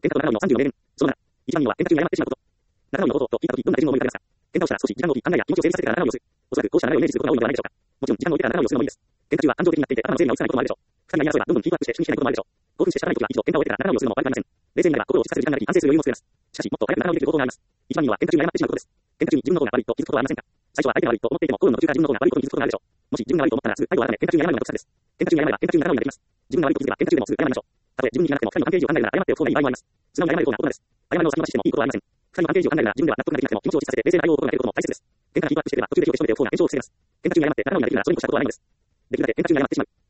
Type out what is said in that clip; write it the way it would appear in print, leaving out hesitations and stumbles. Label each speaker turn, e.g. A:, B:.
A: 喧嘩と仲直りの34名連。その7、一番人は喧嘩中に謝ってしまうこと。仲直りのことと聞いたとき、どんな自分を思い浮かべますか？喧嘩をしたら少し時間を置き、考えや気持ちを整理させてから仲直りをする。おそらくこうした流れをイメージすることが多いのではないでしょうか。もちろん時間を置いてから仲直りをするのもいいです。喧嘩中は感情的になっていて頭の整理がつかないこともあるでしょう。二人が言い争えばどんどんヒートアップして集中しないこともあるでしょう。興奮して仕方ないときは一度喧嘩を終えてから仲直りをするのも悪くありません。冷静になれば心を落ち着かせる時間ができ安定する余裕も作れます。しかしもっと早く仲直りできる方法があります。一番人は喧嘩中に謝ってしまうことです。喧嘩中に自分の方が悪いと気づくことはありませんか？最初は相手が悪いと思っていても心の途中から自分の方が悪いことに気づくことがあるでしょう。もし自分が悪いと思ったらすぐ態度を改め喧嘩中に謝るのが得策です。喧嘩中に謝れば喧嘩中に仲直りができます。自分が悪いと気づけば喧嘩中でもすぐ謝りましょう。たとえ自分に気がなくても二人の関係維持を考えるなら謝っておく方がいい場合もあります。素直に謝る方が大人です。謝りの先延ばししてもいいことはありません。二人の関係維持を考えるなら自分では納得ができなくても気持ちを落ち着かせて冷静な対応を心がけることも大切です。喧嘩がヒートアップしていれば途中で火を消し止めておく方が炎上を防げます。喧嘩中に謝って仲直りができるならそれに越したことはないのです。できるだけ喧嘩中に謝ってしまう。